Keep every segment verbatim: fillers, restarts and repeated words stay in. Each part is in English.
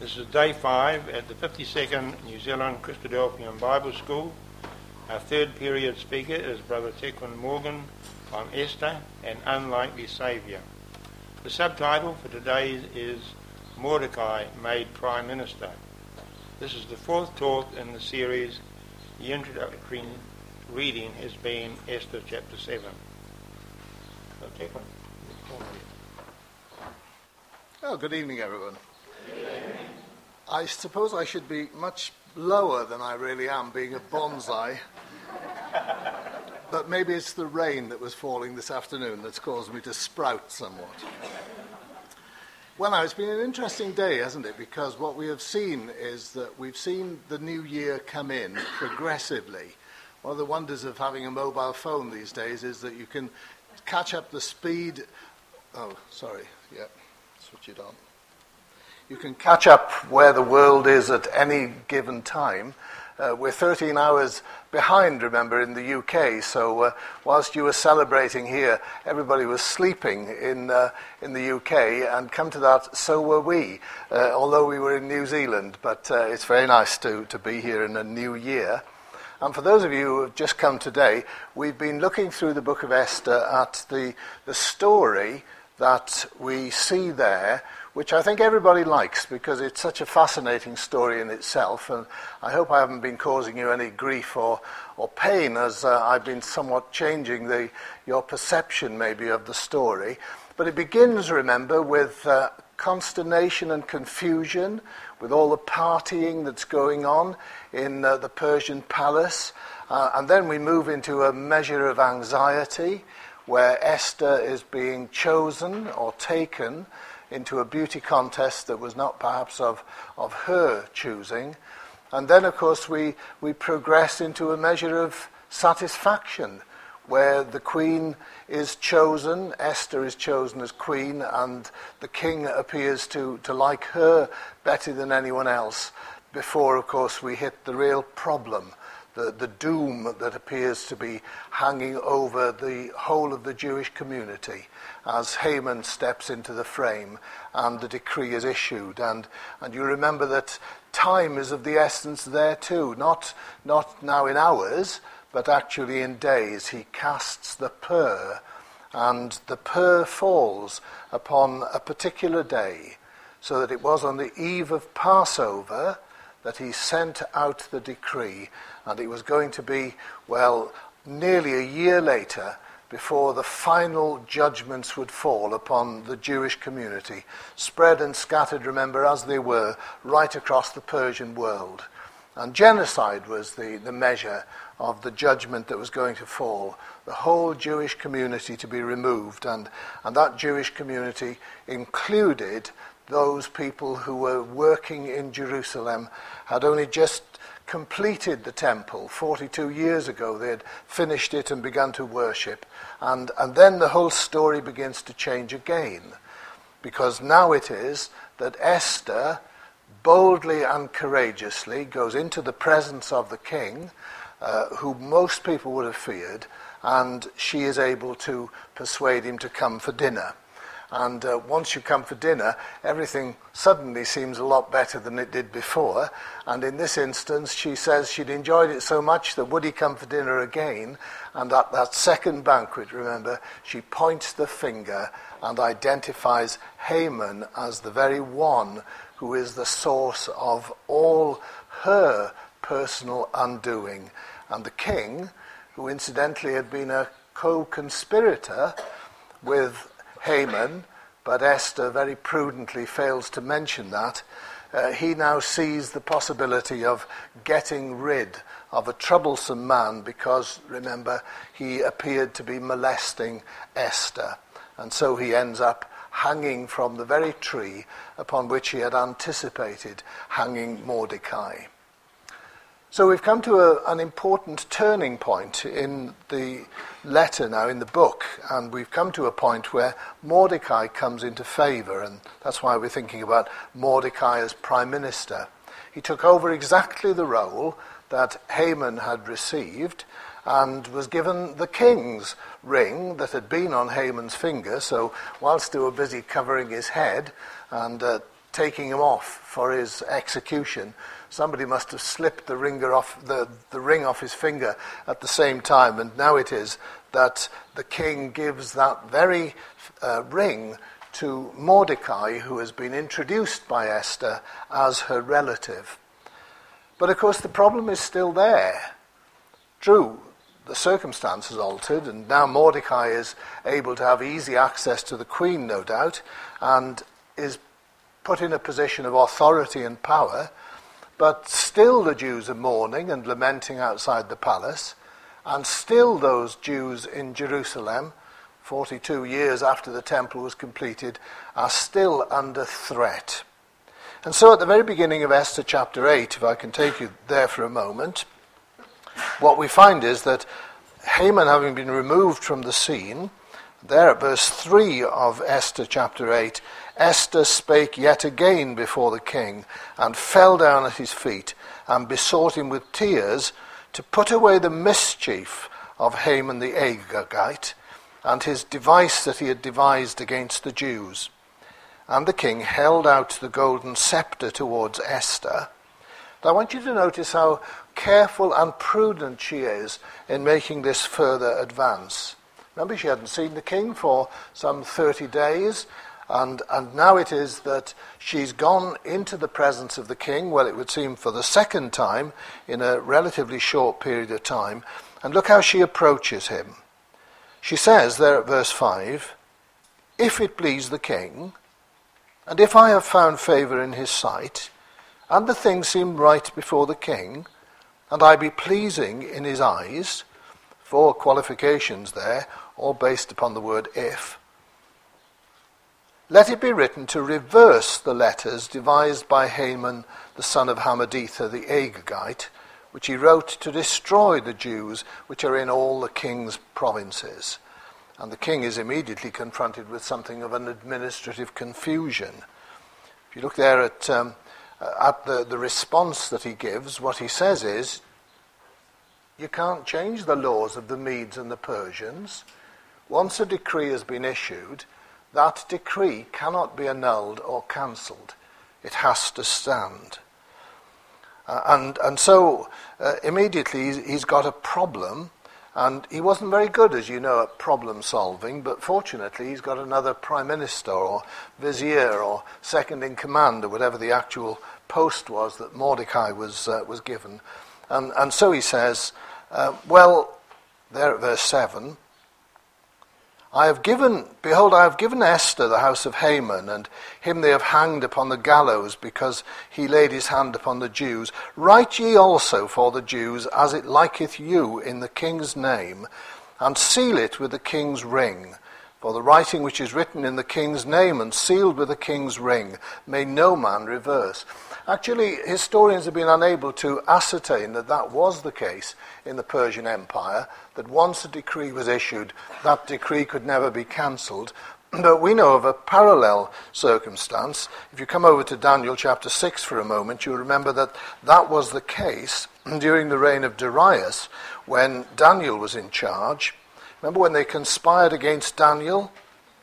This is day five at the fifty-second New Zealand Christadelphian Bible School. Our third period speaker is Brother Tequin Morgan on Esther, an Unlikely Saviour. The subtitle for today is Mordecai Made Prime Minister. This is the fourth talk in the series. The introductory reading has been Esther chapter seven. So Tequin. Oh, good evening, everyone. I suppose I should be much lower than I really am, being a bonsai. But maybe it's the rain that was falling this afternoon that's caused me to sprout somewhat. Well, now, it's been an interesting day, hasn't it? Because what we have seen is that we've seen the new year come in progressively. One of the wonders of having a mobile phone these days is that you can catch up the speed. Oh, sorry, yeah, switch it on. You can catch up where the world is at any given time. Uh, we're thirteen hours behind, remember, in the U K, so uh, whilst you were celebrating here, everybody was sleeping in uh, in the U K, and come to that, so were we, uh, although we were in New Zealand, but uh, it's very nice to, to be here in a new year. And for those of you who have just come today, we've been looking through the book of Esther at the, the story that we see there, which I think everybody likes because it's such a fascinating story in itself, and I hope I haven't been causing you any grief or, or pain as uh, I've been somewhat changing the your perception maybe of the story. But it begins, remember, with uh, consternation and confusion, with all the partying that's going on in uh, the Persian palace, uh, and then we move into a measure of anxiety where Esther is being chosen or taken into a beauty contest that was not perhaps of, of her choosing. And then, of course, we, we progress into a measure of satisfaction, where the queen is chosen, Esther is chosen as queen, and the king appears to, to like her better than anyone else, before, of course, we hit the real problem, the, the doom that appears to be hanging over the whole of the Jewish community, as Haman steps into the frame and the decree is issued. And, and you remember that time is of the essence there too, not, not now in hours, but actually in days. He casts the pur, and the pur falls upon a particular day, so that it was on the eve of Passover that he sent out the decree, and it was going to be, well, nearly a year later before the final judgments would fall upon the Jewish community, spread and scattered, remember, as they were, right across the Persian world. And genocide was the, the measure of the judgment that was going to fall, the whole Jewish community to be removed, and, and that Jewish community included those people who were working in Jerusalem, had only just completed the temple. forty-two years ago they had finished it and begun to worship. And, and then the whole story begins to change again, because now it is that Esther boldly and courageously goes into the presence of the king, uh, who most people would have feared, and she is able to persuade him to come for dinner. And uh, once you come for dinner, everything suddenly seems a lot better than it did before. And in this instance, she says she'd enjoyed it so much that would he come for dinner again? And at that second banquet, remember, she points the finger and identifies Haman as the very one who is the source of all her personal undoing. And the king, who incidentally had been a co-conspirator with Haman, but Esther very prudently fails to mention that, uh, he now sees the possibility of getting rid of a troublesome man because, remember, he appeared to be molesting Esther. And so he ends up hanging from the very tree upon which he had anticipated hanging Mordecai. So we've come to a, an important turning point in the letter now, in the book, and we've come to a point where Mordecai comes into favour, and that's why we're thinking about Mordecai as prime minister. He took over exactly the role that Haman had received, and was given the king's ring that had been on Haman's finger. So whilst they were busy covering his head and uh, taking him off for his execution, somebody must have slipped the, ringer off, the, the ring off his finger at the same time. And now it is that the king gives that very uh, ring to Mordecai, who has been introduced by Esther as her relative. But of course the problem is still there. True, the circumstances altered, and now Mordecai is able to have easy access to the queen, no doubt, and is put in a position of authority and power, but still the Jews are mourning and lamenting outside the palace, and still those Jews in Jerusalem, forty-two years after the temple was completed, are still under threat. And so at the very beginning of Esther chapter eight, if I can take you there for a moment, what we find is that Haman, having been removed from the scene, there at verse three of Esther chapter eight, Esther spake yet again before the king, and fell down at his feet, and besought him with tears to put away the mischief of Haman the Agagite, and his device that he had devised against the Jews. And the king held out the golden scepter towards Esther. Now I want you to notice how careful and prudent she is in making this further advance. Remember, she hadn't seen the king for some thirty days, and, and now it is that she's gone into the presence of the king, well, it would seem for the second time in a relatively short period of time, and look how she approaches him. She says there at verse five, "If it please the king, and if I have found favour in his sight, and the thing seem right before the king, and I be pleasing in his eyes," four qualifications there, all based upon the word if, "let it be written to reverse the letters devised by Haman the son of Hammedatha the Agagite, which he wrote to destroy the Jews which are in all the king's provinces." And the king is immediately confronted with something of an administrative confusion. If you look there at, um, at the, the response that he gives, what he says is, you can't change the laws of the Medes and the Persians. Once a decree has been issued, that decree cannot be annulled or cancelled. It has to stand. Uh, and, and so uh, immediately he's, he's got a problem. And he wasn't very good, as you know, at problem solving, but fortunately he's got another prime minister or vizier or second in command or whatever the actual post was that Mordecai was uh, was given. And, and so he says, uh, well, there at verse seven, I have given, behold, I have given Esther the house of Haman, and him they have hanged upon the gallows, because he laid his hand upon the Jews. Write ye also for the Jews, as it liketh you, in the king's name, and seal it with the king's ring. For the writing which is written in the king's name and sealed with the king's ring may no man reverse. Actually, historians have been unable to ascertain that that was the case in the Persian Empire, that once a decree was issued, that decree could never be cancelled. But we know of a parallel circumstance. If you come over to Daniel chapter six for a moment, you'll remember that that was the case during the reign of Darius, when Daniel was in charge. Remember when they conspired against Daniel?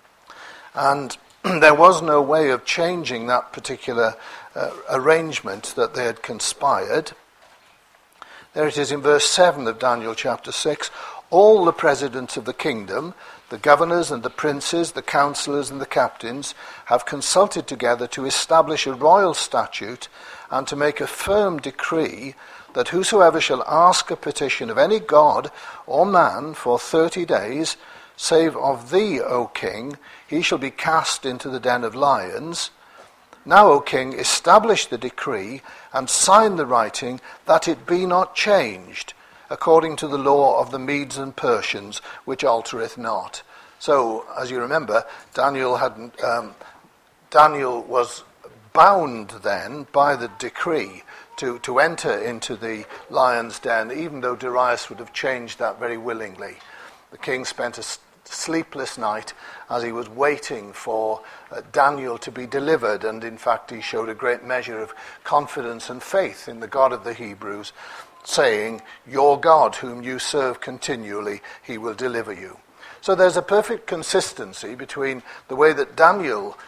And there was no way of changing that particular uh, arrangement that they had conspired. There it is in verse seven of Daniel chapter six. All the presidents of the kingdom, the governors and the princes, the councillors and the captains, have consulted together to establish a royal statute and to make a firm decree that whosoever shall ask a petition of any god or man for thirty days, save of thee, O king, he shall be cast into the den of lions. Now, O king, establish the decree and sign the writing, that it be not changed, according to the law of the Medes and Persians, which altereth not. So, as you remember, Daniel hadn't. Um, Daniel was bound then by the decree to, to enter into the lion's den, even though Darius would have changed that very willingly. The king spent a sleepless night as he was waiting for uh, Daniel to be delivered, and in fact he showed a great measure of confidence and faith in the God of the Hebrews, saying, your God whom you serve continually, he will deliver you. So there's a perfect consistency between the way that Daniel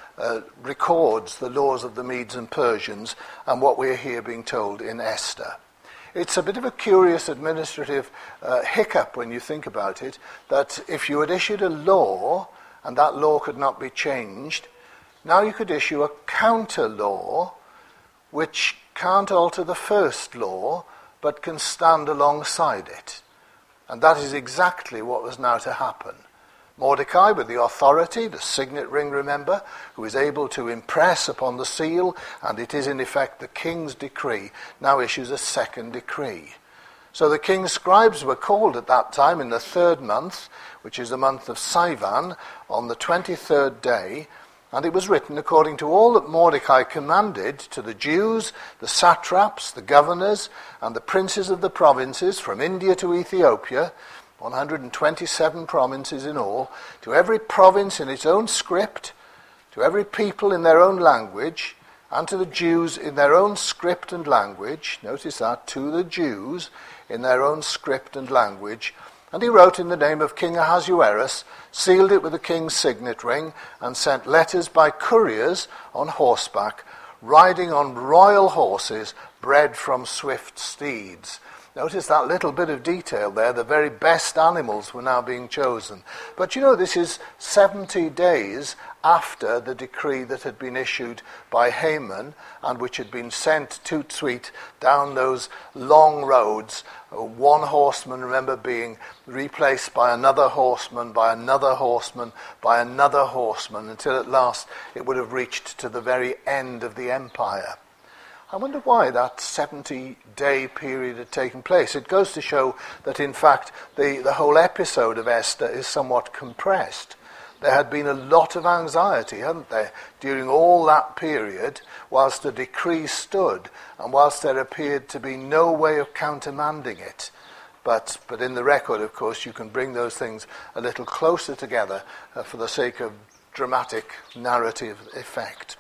uh, records the laws of the Medes and Persians and what we're here being told in Esther. It's a bit of a curious administrative uh, hiccup when you think about it, that if you had issued a law and that law could not be changed, now you could issue a counter law which can't alter the first law but can stand alongside it. And that is exactly what was now to happen. Mordecai, with the authority, the signet ring, remember, who is able to impress upon the seal, and it is in effect the king's decree, now issues a second decree. So the king's scribes were called at that time in the third month, which is the month of Sivan, on the twenty-third day, and it was written according to all that Mordecai commanded to the Jews, the satraps, the governors, and the princes of the provinces from India to Ethiopia, one hundred twenty-seven provinces in all, to every province in its own script, to every people in their own language, and to the Jews in their own script and language. Notice that, to the Jews in their own script and language. And he wrote in the name of King Ahasuerus, sealed it with the king's signet ring, and sent letters by couriers on horseback, riding on royal horses, bred from swift steeds. Notice that little bit of detail there. The very best animals were now being chosen. But you know, this is seventy days after the decree that had been issued by Haman and which had been sent toot sweet down those long roads. One horseman, remember, being replaced by another horseman, by another horseman, by another horseman, until at last it would have reached to the very end of the empire. I wonder why that seventy-day period had taken place. It goes to show that, in fact, the, the whole episode of Esther is somewhat compressed. There had been a lot of anxiety, hadn't there, during all that period, whilst the decree stood, and whilst there appeared to be no way of countermanding it. But, but in the record, of course, you can bring those things a little closer together uh, for the sake of dramatic narrative effect.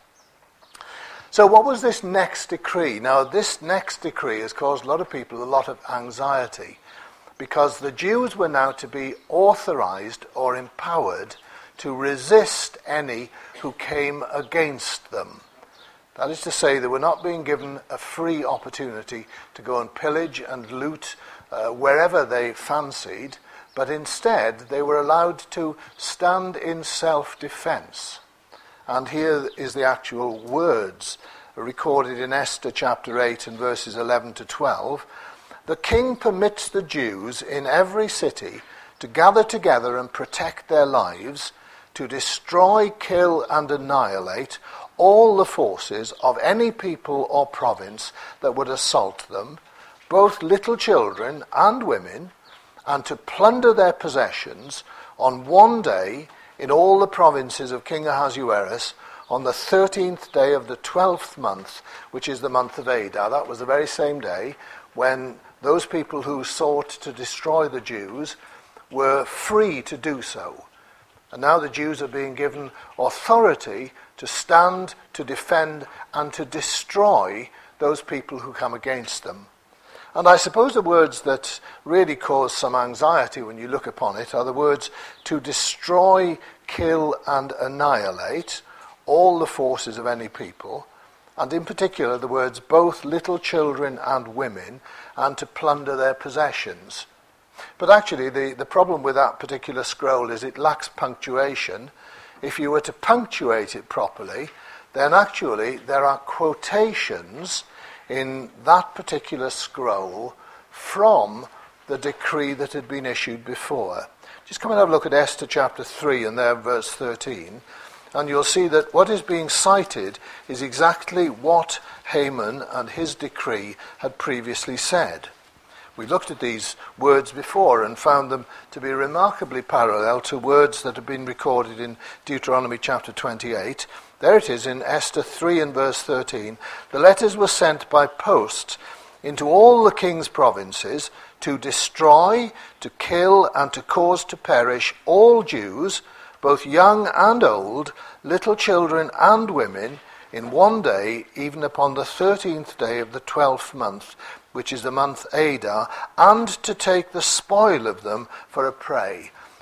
So what was this next decree? Now, this next decree has caused a lot of people a lot of anxiety, because the Jews were now to be authorized or empowered to resist any who came against them. That is to say, they were not being given a free opportunity to go and pillage and loot uh, wherever they fancied, but instead they were allowed to stand in self-defense. And here is the actual words recorded in Esther chapter eight and verses eleven to twelve. The king permits the Jews in every city to gather together and protect their lives, to destroy, kill, and annihilate all the forces of any people or province that would assault them, both little children and women, and to plunder their possessions on one day in all the provinces of King Ahasuerus, on the thirteenth day of the twelfth month, which is the month of Adar. That was the very same day when those people who sought to destroy the Jews were free to do so. And now the Jews are being given authority to stand, to defend, and to destroy those people who come against them. And I suppose the words that really cause some anxiety when you look upon it are the words to destroy, kill, and annihilate all the forces of any people, and in particular the words both little children and women, and to plunder their possessions. But actually the, the problem with that particular scroll is it lacks punctuation. If you were to punctuate it properly, then actually there are quotations in that particular scroll from the decree that had been issued before. Just come and have a look at Esther chapter three and there verse thirteen, and you'll see that what is being cited is exactly what Haman and his decree had previously said. We looked at these words before and found them to be remarkably parallel to words that have been recorded in Deuteronomy chapter twenty-eight. There it is in Esther three and verse thirteen. The letters were sent by post into all the king's provinces to destroy, to kill, and to cause to perish all Jews, both young and old, little children and women, in one day, even upon the thirteenth day of the twelfth month, which is the month Adar, and to take the spoil of them for a prey.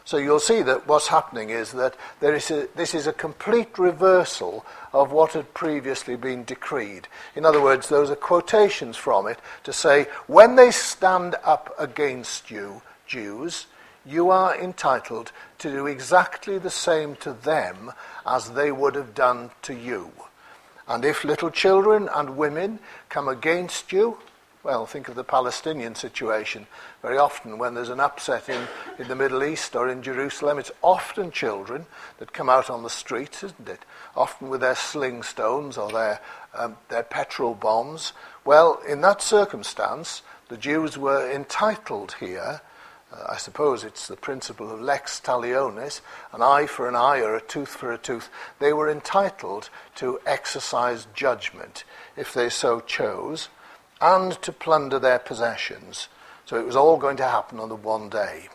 So you'll see that what's happening is that there is a, this is a complete reversal of what had previously been decreed. In other words, those are quotations from it to say, when they stand up against you, Jews, you are entitled to do exactly the same to them as they would have done to you. And if little children and women come against you, well, think of the Palestinian situation. Very often when there's an upset in, in the Middle East or in Jerusalem, it's often children that come out on the streets, isn't it? Often with their sling stones or their, um, their petrol bombs. Well, in that circumstance, the Jews were entitled here, uh, I suppose it's the principle of lex talionis, an eye for an eye or a tooth for a tooth. They were entitled to exercise judgment if they so chose, and to plunder their possessions. So it was all going to happen on the one day.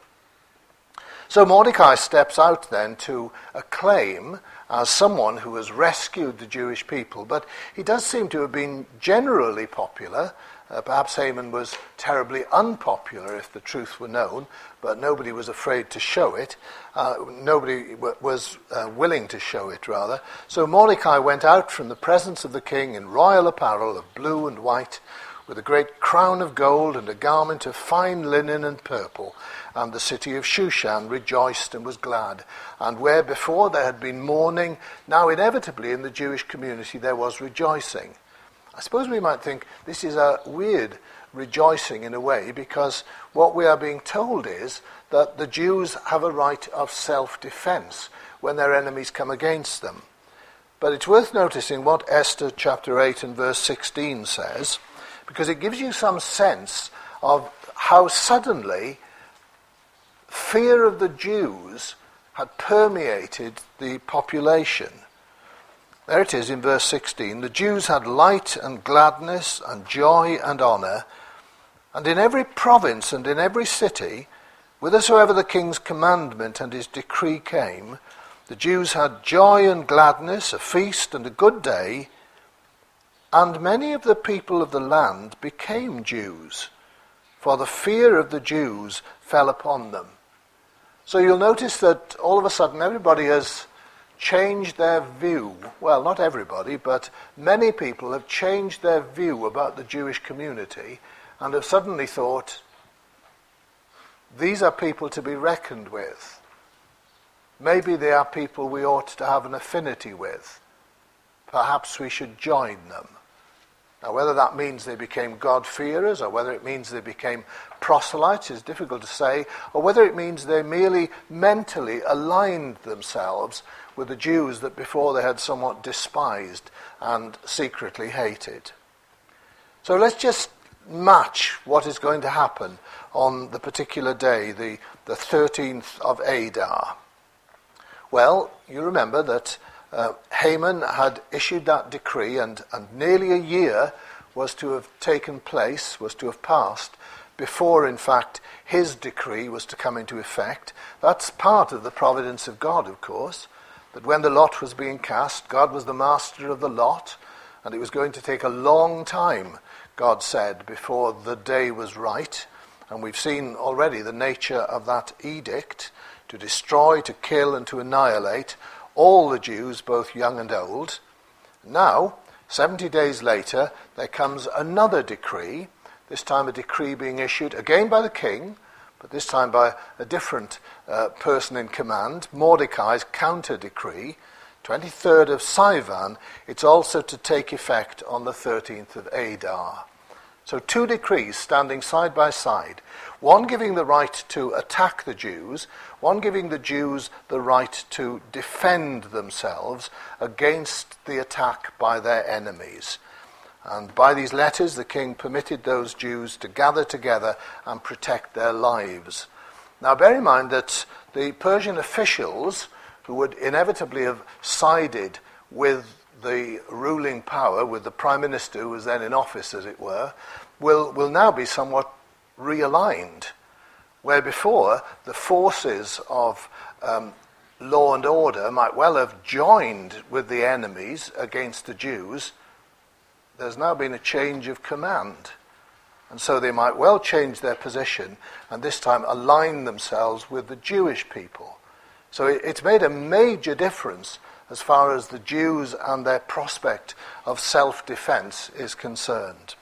So Mordecai steps out then to acclaim as someone who has rescued the Jewish people, but he does seem to have been generally popular. Uh, perhaps Haman was terribly unpopular if the truth were known, but nobody was afraid to show it. Uh, nobody w- was uh, willing to show it, rather. So Mordecai went out from the presence of the king in royal apparel of blue and white, with a great crown of gold and a garment of fine linen and purple. And the city of Shushan rejoiced and was glad. And where before there had been mourning, now inevitably in the Jewish community there was rejoicing. I suppose we might think this is a weird rejoicing in a way, because what we are being told is that the Jews have a right of self-defense when their enemies come against them. But it's worth noticing what Esther chapter eight and verse sixteen says, because it gives you some sense of how suddenly fear of the Jews had permeated the population. There it is in verse sixteen. The Jews had light and gladness and joy and honour, and in every province and in every city, whithersoever the king's commandment and his decree came, the Jews had joy and gladness, a feast and a good day, and many of the people of the land became Jews, for the fear of the Jews fell upon them. So you'll notice that all of a sudden everybody has changed their view. Well, not everybody, but many people have changed their view about the Jewish community and have suddenly thought, these are people to be reckoned with. Maybe they are people we ought to have an affinity with. Perhaps we should join them. Now, whether that means they became God-fearers or whether it means they became proselytes is difficult to say, or whether it means they merely mentally aligned themselves with the Jews that before they had somewhat despised and secretly hated. So let's just match what is going to happen on the particular day, the, the thirteenth of Adar. Well, you remember that Uh, Haman had issued that decree, and, and nearly a year was to have taken place, was to have passed, before, in fact, his decree was to come into effect. That's part of the providence of God, of course, that when the lot was being cast, God was the master of the lot, and it was going to take a long time, God said, before the day was right. And we've seen already the nature of that edict, to destroy, to kill, and to annihilate all the Jews, both young and old. Now, seventy days later, there comes another decree, this time a decree being issued again by the king, but this time by a different uh, person in command, Mordecai's counter-decree, twenty-third of Sivan. It's also to take effect on the thirteenth of Adar. So two decrees standing side by side, one giving the right to attack the Jews, one giving the Jews the right to defend themselves against the attack by their enemies. And by these letters, the king permitted those Jews to gather together and protect their lives. Now, bear in mind that the Persian officials, who would inevitably have sided with the ruling power, with the prime minister who was then in office, as it were, will, will now be somewhat realigned, where before the forces of um, law and order might well have joined with the enemies against the Jews. There's now been a change of command, And so they might well change their position and this time align themselves with the Jewish people. So it, it's made a major difference as far as the Jews and their prospect of self-defense is concerned.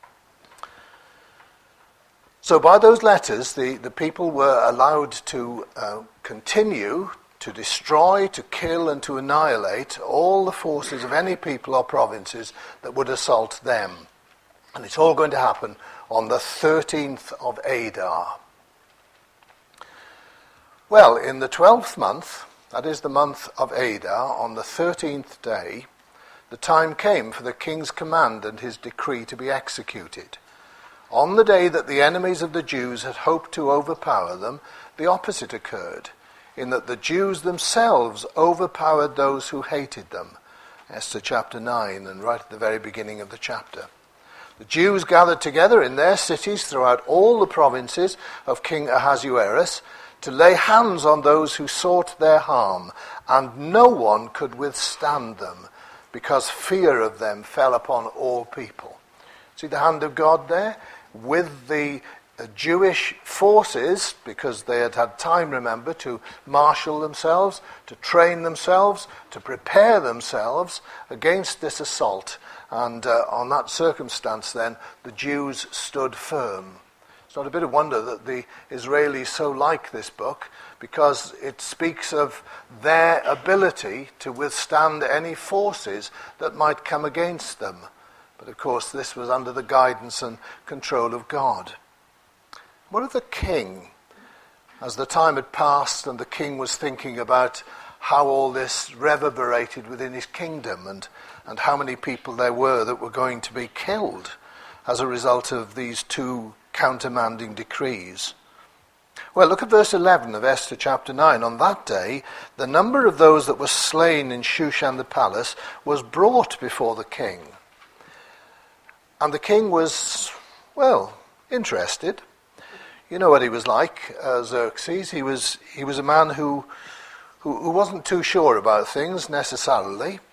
So by those letters, the, the people were allowed to uh, continue to destroy, to kill, and to annihilate all the forces of any people or provinces that would assault them. And it's all going to happen on the thirteenth of Adar. Well, in the twelfth month, that is the month of Adar, on the thirteenth day, the time came for the king's command and his decree to be executed. On the day that the enemies of the Jews had hoped to overpower them, the opposite occurred, in that the Jews themselves overpowered those who hated them. Esther chapter nine, and right at the very beginning of the chapter. The Jews gathered together in their cities throughout all the provinces of King Ahasuerus to lay hands on those who sought their harm, and no one could withstand them, because fear of them fell upon all people. See the hand of God there? With the Jewish forces, because they had had time, remember, to marshal themselves, to train themselves, to prepare themselves against this assault. And uh, on that circumstance, then, the Jews stood firm. It's not a bit of wonder that the Israelis so like this book, because it speaks of their ability to withstand any forces that might come against them. But of course, this was under the guidance and control of God. What of the king? As the time had passed and the king was thinking about how all this reverberated within his kingdom and, and how many people there were that were going to be killed as a result of these two countermanding decrees. Well, look at verse eleven of Esther chapter nine. On that day, the number of those that were slain in Shushan the palace was brought before the king. And the king was, well, interested. You know what he was like, uh, Xerxes. He was he was a man who, who who wasn't too sure about things necessarily.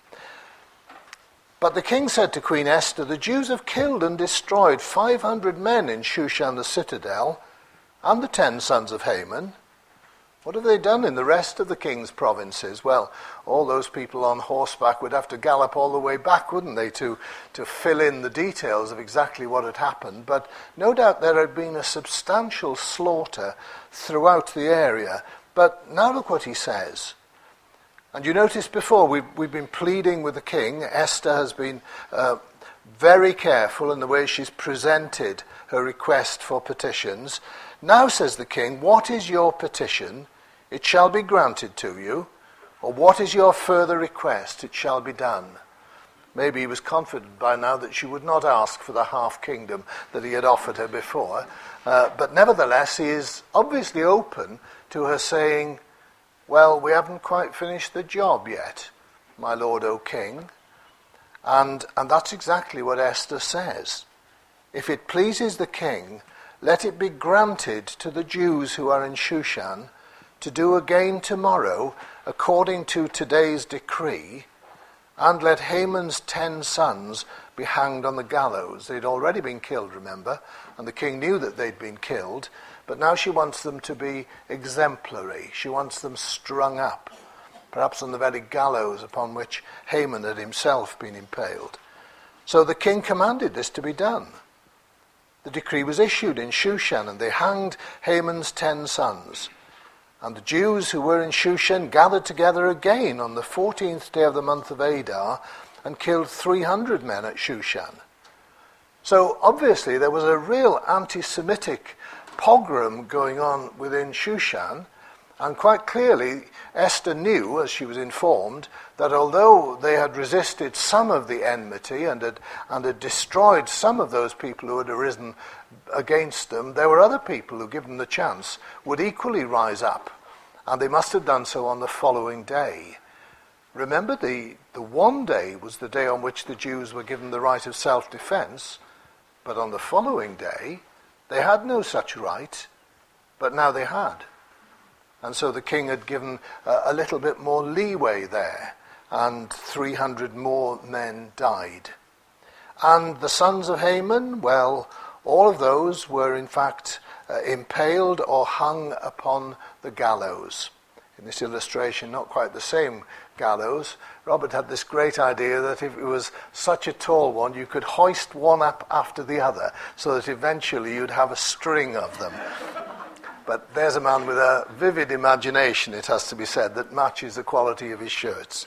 But the king said to Queen Esther, "The Jews have killed and destroyed five hundred men in Shushan the citadel, and the ten sons of Haman. What have they done in the rest of the king's provinces?" Well, all those people on horseback would have to gallop all the way back, wouldn't they, to, to fill in the details of exactly what had happened. But no doubt there had been a substantial slaughter throughout the area. But now look what he says. And you notice before, we've, we've been pleading with the king. Esther has been uh, very careful in the way she's presented her request for petitions. Now, says the king, "What is your petition? It shall be granted to you. Or what is your further request? It shall be done." Maybe he was confident by now that she would not ask for the half kingdom that he had offered her before. Uh, but nevertheless, he is obviously open to her saying, "Well, we haven't quite finished the job yet, my lord, O king." And, and that's exactly what Esther says. "If it pleases the king, let it be granted to the Jews who are in Shushan to do again tomorrow according to today's decree, and let Haman's ten sons be hanged on the gallows." They'd already been killed, remember, and the king knew that they'd been killed, but now she wants them to be exemplary. She wants them strung up, perhaps on the very gallows upon which Haman had himself been impaled. So the king commanded this to be done. The decree was issued in Shushan, and they hanged Haman's ten sons. And the Jews who were in Shushan gathered together again on the fourteenth day of the month of Adar and killed three hundred men at Shushan. So obviously there was a real anti-Semitic pogrom going on within Shushan, and quite clearly Esther knew, as she was informed, that although they had resisted some of the enmity and had, and had destroyed some of those people who had arisen against them, there were other people who, given the chance, would equally rise up, and they must have done so on the following day. Remember, the, the one day was the day on which the Jews were given the right of self-defense, but on the following day they had no such right, but now they had. And so the king had given a, a little bit more leeway there, and three hundred more men died. And the sons of Haman, well, all of those were in fact uh, impaled or hung upon the gallows. In this illustration, not quite the same gallows. Robert had this great idea that if it was such a tall one, you could hoist one up after the other, so that eventually you'd have a string of them. But there's a man with a vivid imagination, it has to be said, that matches the quality of his shirts.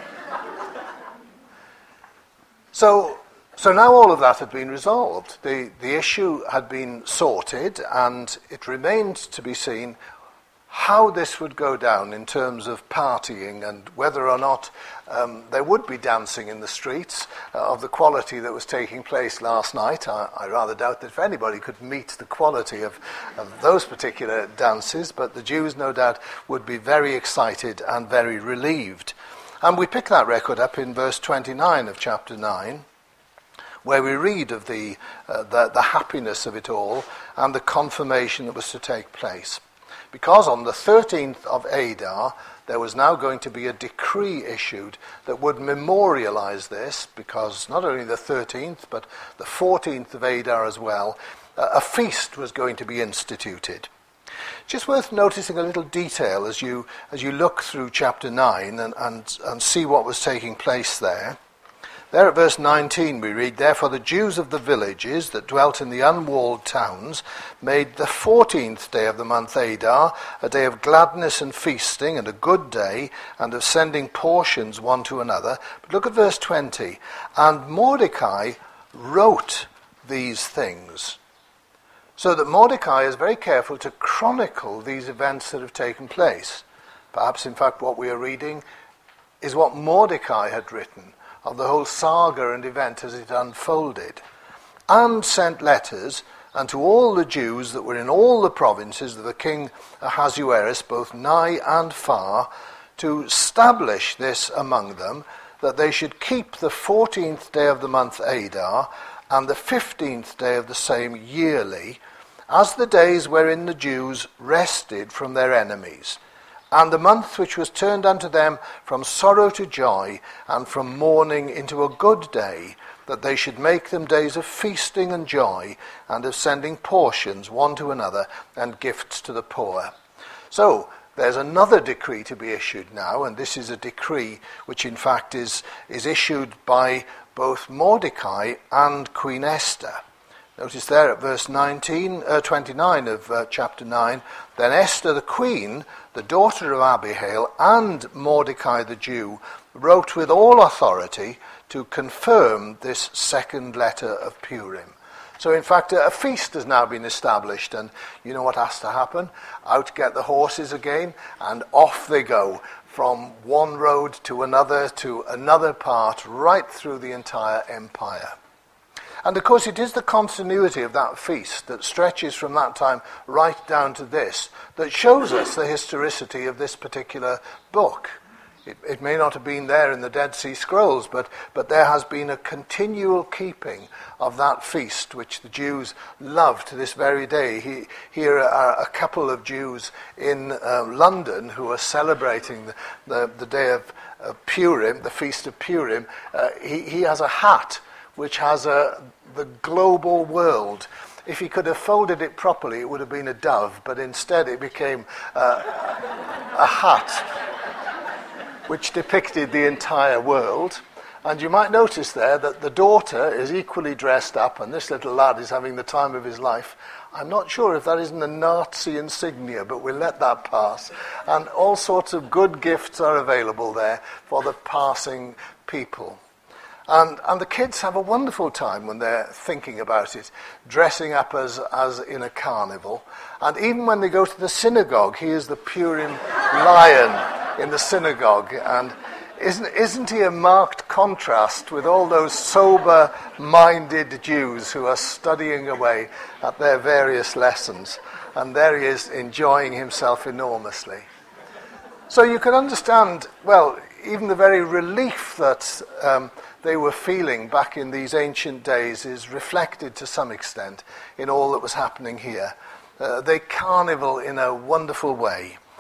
So, so now all of that had been resolved. The, the issue had been sorted, and it remained to be seen how this would go down in terms of partying and whether or not um, there would be dancing in the streets uh, of the quality that was taking place last night. I, I rather doubt that if anybody could meet the quality of, of those particular dances, but the Jews no doubt would be very excited and very relieved. And we pick that record up in verse twenty-nine of chapter nine, where we read of the, uh, the, the happiness of it all and the confirmation that was to take place. Because on the thirteenth of Adar, there was now going to be a decree issued that would memorialize this, because not only the thirteenth, but the fourteenth of Adar as well, a feast was going to be instituted. Just worth noticing a little detail as you as you look through chapter nine and, and, and see what was taking place there. There at verse nineteen we read, "Therefore the Jews of the villages that dwelt in the unwalled towns made the fourteenth day of the month Adar a day of gladness and feasting, and a good day, and of sending portions one to another." But look at verse twenty. "And Mordecai wrote these things." So that Mordecai is very careful to chronicle these events that have taken place. Perhaps, in fact, what we are reading is what Mordecai had written of the whole saga and event as it unfolded, and sent letters unto all the Jews that were in all the provinces of the king Ahasuerus, both nigh and far, to establish this among them, that they should keep the fourteenth day of the month Adar, and the fifteenth day of the same yearly, as the days wherein the Jews rested from their enemies, and the month which was turned unto them from sorrow to joy, and from mourning into a good day, that they should make them days of feasting and joy, and of sending portions one to another, and gifts to the poor. So, there's another decree to be issued now, and this is a decree which in fact is, is issued by both Mordecai and Queen Esther. Notice there at verse nineteen, uh, twenty-nine of uh, chapter nine, "Then Esther the queen, the daughter of Abihail, and Mordecai the Jew, wrote with all authority to confirm this second letter of Purim." So in fact a feast has now been established, and you know what has to happen? Out get the horses again, and off they go from one road to another to another part, right through the entire empire. And of course it is the continuity of that feast that stretches from that time right down to this that shows us the historicity of this particular book. It, it may not have been there in the Dead Sea Scrolls, but, but there has been a continual keeping of that feast, which the Jews love to this very day. He, here are a couple of Jews in uh, London who are celebrating the, the, the day of uh, Purim, the Feast of Purim. Uh, he, he has a hat which has a, the global world. If he could have folded it properly, it would have been a dove, but instead it became uh, a hat which depicted the entire world. And you might notice there that the daughter is equally dressed up, and this little lad is having the time of his life. I'm not sure if that isn't a Nazi insignia, but we'll let that pass. And all sorts of good gifts are available there for the passing people. And, and the kids have a wonderful time when they're thinking about it, dressing up as, as in a carnival. And even when they go to the synagogue, he is the Purim lion in the synagogue. And isn't, isn't he a marked contrast with all those sober-minded Jews who are studying away at their various lessons? And there he is enjoying himself enormously. So you can understand, well, even the very relief that um, they were feeling back in these ancient days is reflected to some extent in all that was happening here. Uh, they carnival in a wonderful way.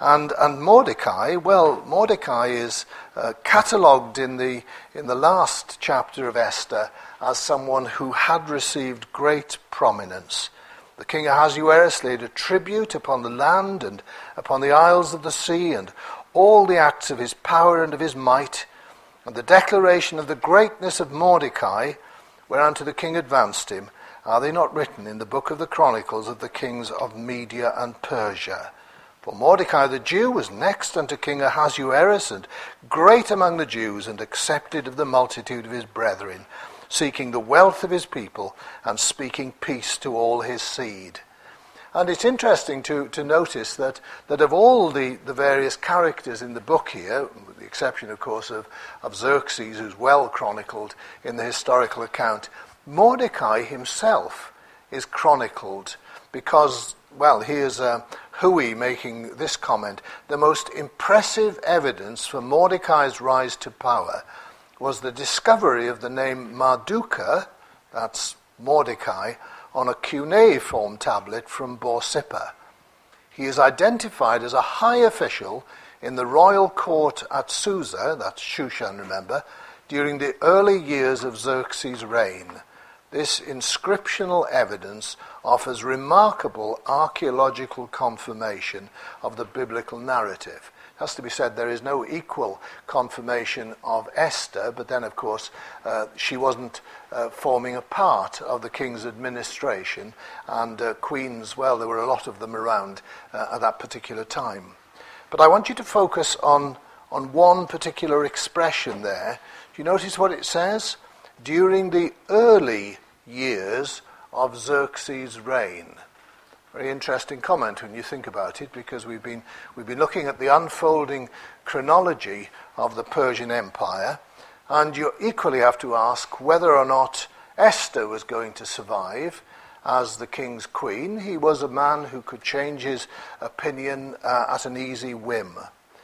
And, and Mordecai, well, Mordecai is uh, catalogued in the, in the last chapter of Esther as someone who had received great prominence. The king Ahasuerus laid a tribute upon the land and upon the isles of the sea, and all the acts of his power and of his might, and the declaration of the greatness of Mordecai, whereunto the king advanced him, are they not written in the book of the Chronicles of the kings of Media and Persia? For Mordecai the Jew was next unto King Ahasuerus, and great among the Jews, and accepted of the multitude of his brethren, seeking the wealth of his people, and speaking peace to all his seed. And it's interesting to, to notice that, that of all the, the various characters in the book here, with the exception, of course, of, of Xerxes, who's well chronicled in the historical account, Mordecai himself is chronicled because, well, here's uh, Huey making this comment: the most impressive evidence for Mordecai's rise to power was the discovery of the name Marduka, that's Mordecai, on a cuneiform tablet from Borsippa. He is identified as a high official in the royal court at Susa, that's Shushan, remember, during the early years of Xerxes' reign. This inscriptional evidence offers remarkable archaeological confirmation of the biblical narrative. It has to be said there is no equal confirmation of Esther, but then, of course, uh, she wasn't uh, forming a part of the king's administration, and uh, queens, well, there were a lot of them around uh, at that particular time. But I want you to focus on, on one particular expression there. Do you notice what it says? During the early years of Xerxes' reign. Very interesting comment when you think about it, because we've been we've been looking at the unfolding chronology of the Persian Empire, and you equally have to ask whether or not Esther was going to survive as the king's queen. He was a man who could change his opinion uh, at an easy whim.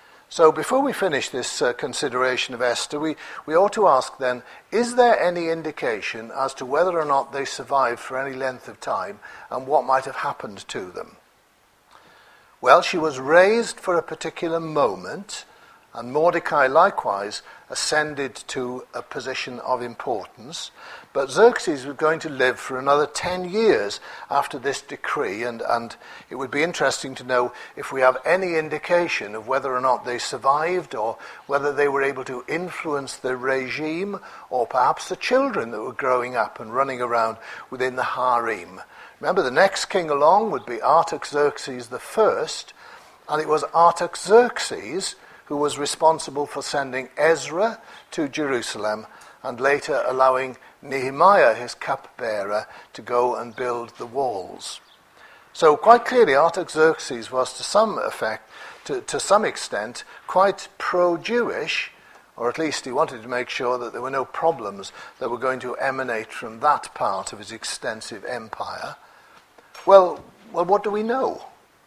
So before we finish this uh, consideration of Esther, we, we ought to ask then, is there any indication as to whether or not they survived for any length of time and what might have happened to them? Well, she was raised for a particular moment, and Mordecai likewise ascended to a position of importance. But Xerxes was going to live for another ten years after this decree, and, and it would be interesting to know if we have any indication of whether or not they survived, or whether they were able to influence the regime, or perhaps the children that were growing up and running around within the harem. Remember, the next king along would be Artaxerxes the First, and it was Artaxerxes who was responsible for sending Ezra to Jerusalem and later allowing Nehemiah, his cupbearer, to go and build the walls. So quite clearly Artaxerxes was to some effect, to, to some extent, quite pro-Jewish, or at least he wanted to make sure that there were no problems that were going to emanate from that part of his extensive empire. Well, well, what do we know?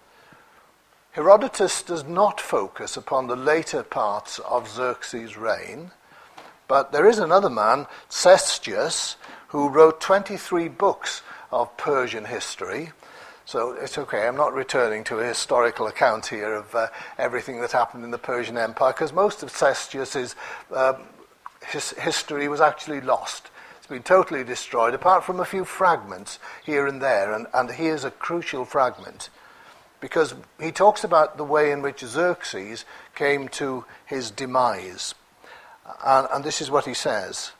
Herodotus does not focus upon the later parts of Xerxes' reign, but there is another man, Cestius, who wrote twenty-three books of Persian history. So it's okay, I'm not returning to a historical account here of uh, everything that happened in the Persian Empire, because most of Cestius's uh, his history was actually lost. It's been totally destroyed, apart from a few fragments here and there, and, and here's a crucial fragment, because he talks about the way in which Xerxes came to his demise. And, and this is what he says.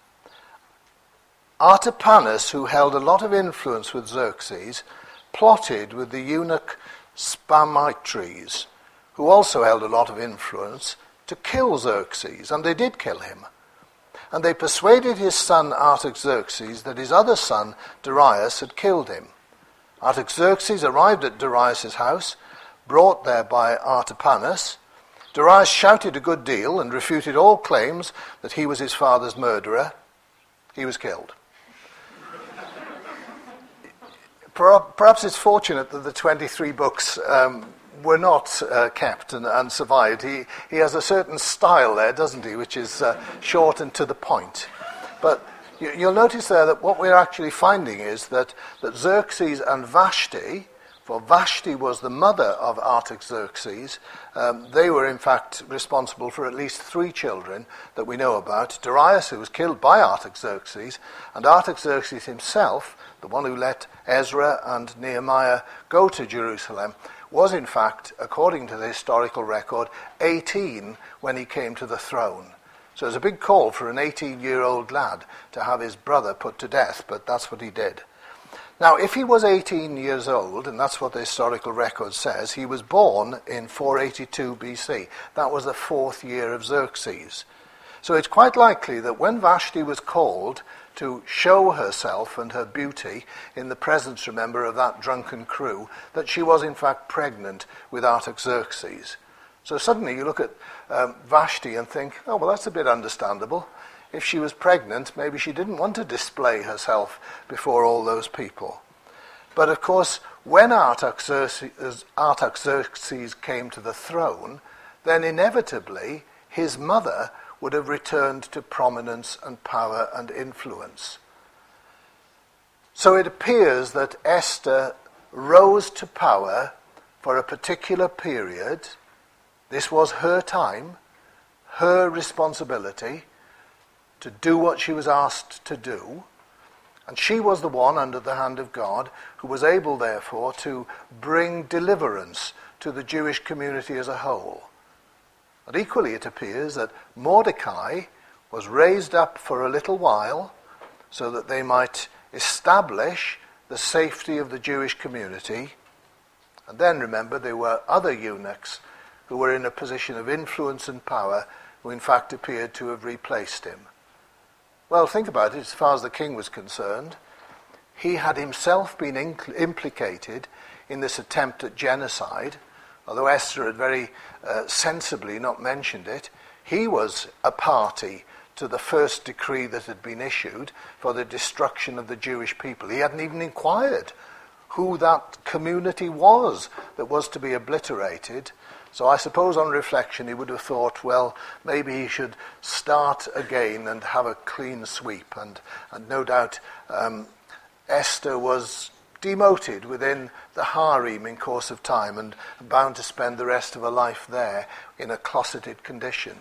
Artapanus, who held a lot of influence with Xerxes, plotted with the eunuch Spamitres, who also held a lot of influence, to kill Xerxes, and they did kill him. And they persuaded his son Artaxerxes that his other son Darius had killed him. Artaxerxes arrived at Darius' house, brought there by Artapanus. Darius shouted a good deal and refuted all claims that he was his father's murderer. He was killed. Perhaps it's fortunate that the twenty-three books um, were not uh, kept and, and survived. He, he has a certain style there, doesn't he, which is uh, short and to the point. But you'll notice there that what we're actually finding is that, that Xerxes and Vashti, For Vashti was the mother of Artaxerxes. Um, they were in fact responsible for at least three children that we know about. Darius, who was killed by Artaxerxes, and Artaxerxes himself, the one who let Ezra and Nehemiah go to Jerusalem, was in fact, according to the historical record, eighteen when he came to the throne. So it was a big call for an eighteen-year-old lad to have his brother put to death, but that's what he did. Now, if he was eighteen years old, and that's what the historical record says, he was born in four eighty-two B C. That was the fourth year of Xerxes. So it's quite likely that when Vashti was called to show herself and her beauty in the presence, remember, of that drunken crew, that she was in fact pregnant with Artaxerxes. So suddenly you look at um, Vashti and think, oh, well, that's a bit understandable. If she was pregnant, maybe she didn't want to display herself before all those people. But of course, when Artaxerxes, Artaxerxes came to the throne, then inevitably his mother would have returned to prominence and power and influence. So it appears that Esther rose to power for a particular period. This was her time, her responsibility to do what she was asked to do. And she was the one under the hand of God who was able, therefore, to bring deliverance to the Jewish community as a whole. And equally it appears that Mordecai was raised up for a little while so that they might establish the safety of the Jewish community. And then, remember, there were other eunuchs who were in a position of influence and power who in fact appeared to have replaced him. Well, think about it, as far as the king was concerned. He had himself been inc- implicated in this attempt at genocide. Although Esther had very uh, sensibly not mentioned it, he was a party to the first decree that had been issued for the destruction of the Jewish people. He hadn't even inquired who that community was that was to be obliterated. So I suppose on reflection he would have thought, well, maybe he should start again and have a clean sweep. And, and no doubt um, Esther was demoted within the harem in course of time and bound to spend the rest of her life there in a closeted condition.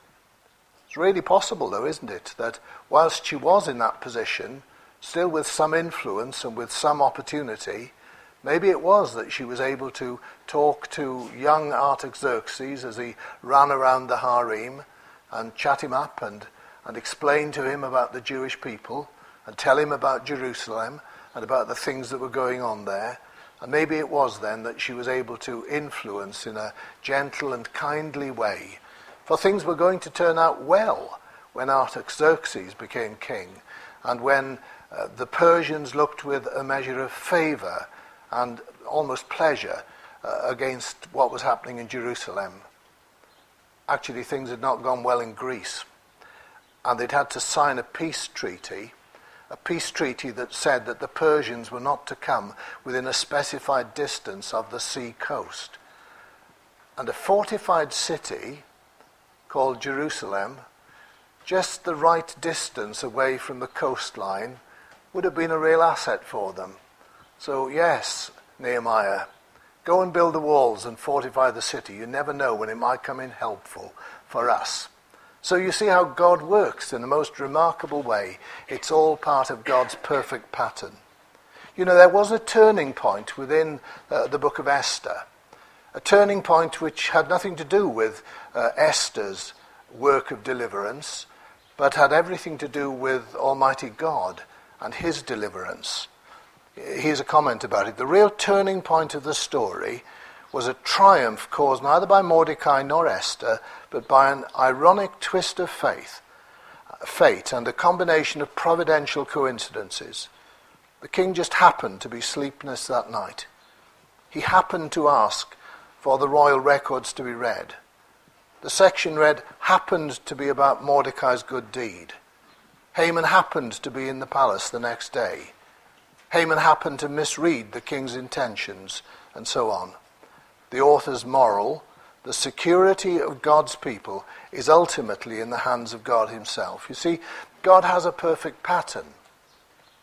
It's really possible, though, isn't it, that whilst she was in that position, still with some influence and with some opportunity, maybe it was that she was able to talk to young Artaxerxes as he ran around the harem and chat him up and, and explain to him about the Jewish people and tell him about Jerusalem and about the things that were going on there. And maybe it was then that she was able to influence in a gentle and kindly way. For things were going to turn out well when Artaxerxes became king and when uh, the Persians looked with a measure of favour and almost pleasure uh, against what was happening in Jerusalem. Actually, things had not gone well in Greece, and they'd had to sign a peace treaty, a peace treaty that said that the Persians were not to come within a specified distance of the sea coast. And a fortified city called Jerusalem, just the right distance away from the coastline, would have been a real asset for them. So yes, Nehemiah, go and build the walls and fortify the city. You never know when it might come in helpful for us. So you see how God works in the most remarkable way. It's all part of God's perfect pattern. You know, there was a turning point within uh, the book of Esther, a turning point which had nothing to do with uh, Esther's work of deliverance, but had everything to do with Almighty God and his deliverance. Here's a comment about it. The real turning point of the story was a triumph caused neither by Mordecai nor Esther, but by an ironic twist of faith, fate and a combination of providential coincidences. The king just happened to be sleepless that night. He happened to ask for the royal records to be read. The section read happened to be about Mordecai's good deed. Haman happened to be in the palace the next day. Haman happened to misread the king's intentions, and so on. The author's moral, the security of God's people, is ultimately in the hands of God himself. You see, God has a perfect pattern.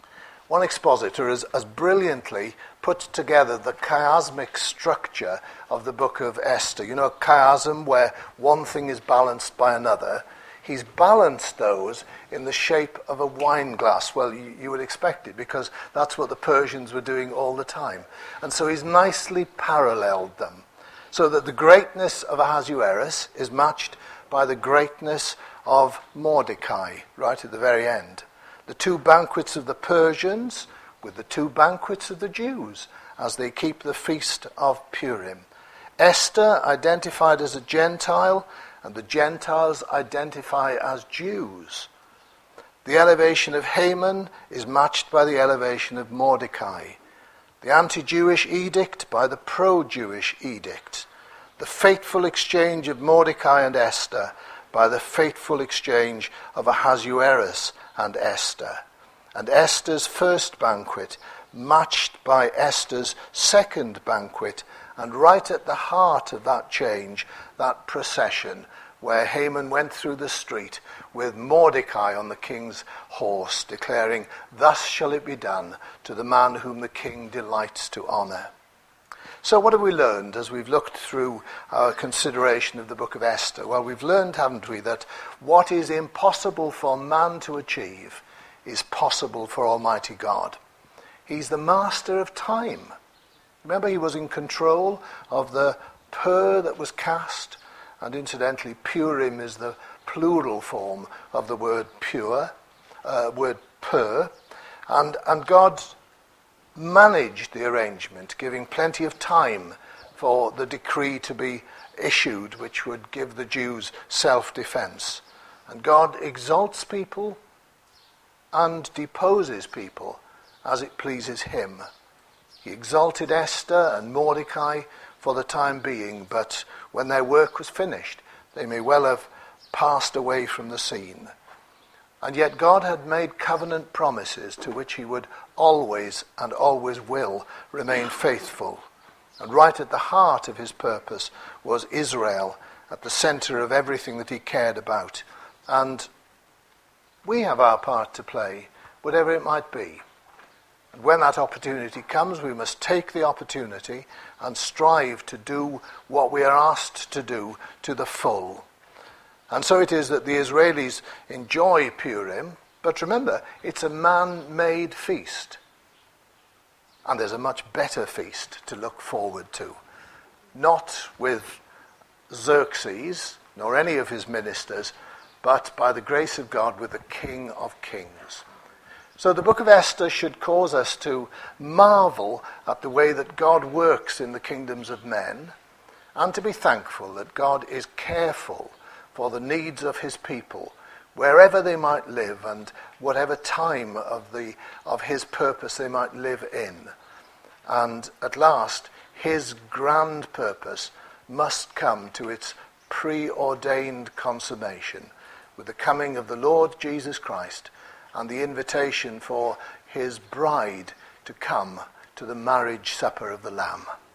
One expositor has, has brilliantly put together the chiasmic structure of the book of Esther. You know, chiasm, where one thing is balanced by another. He's balanced those in the shape of a wine glass. Well, you, you would expect it, because that's what the Persians were doing all the time. And so he's nicely paralleled them, so that the greatness of Ahasuerus is matched by the greatness of Mordecai, right at the very end. The two banquets of the Persians with the two banquets of the Jews as they keep the feast of Purim. Esther identified as a Gentile, and the Gentiles identify as Jews. The elevation of Haman is matched by the elevation of Mordecai. The anti-Jewish edict by the pro-Jewish edict. The fateful exchange of Mordecai and Esther by the fateful exchange of Ahasuerus and Esther. And Esther's first banquet matched by Esther's second banquet, and right at the heart of that change, that procession where Haman went through the street with Mordecai on the king's horse, declaring, "Thus shall it be done to the man whom the king delights to honor." So what have we learned as we've looked through our consideration of the book of Esther? Well, we've learned, haven't we, that what is impossible for man to achieve is possible for Almighty God. He's the master of time. Remember, he was in control of the pur that was cast, and incidentally, Purim is the plural form of the word pure, uh, word pur, and, and God managed the arrangement, giving plenty of time for the decree to be issued, which would give the Jews self-defense. And God exalts people and deposes people as it pleases him. He exalted Esther and Mordecai for the time being, but when their work was finished, they may well have passed away from the scene. And yet God had made covenant promises to which he would always and always will remain faithful. And right at the heart of his purpose was Israel, at the center of everything that he cared about. And we have our part to play, whatever it might be. And when that opportunity comes, we must take the opportunity and strive to do what we are asked to do to the full. And so it is that the Israelis enjoy Purim, but remember, it's a man-made feast. And there's a much better feast to look forward to. Not with Xerxes, nor any of his ministers, but by the grace of God with the King of Kings. So the book of Esther should cause us to marvel at the way that God works in the kingdoms of men, and to be thankful that God is careful for the needs of his people, wherever they might live and whatever time of the of his purpose they might live in. And at last, his grand purpose must come to its preordained consummation with the coming of the Lord Jesus Christ and the invitation for his bride to come to the marriage supper of the Lamb.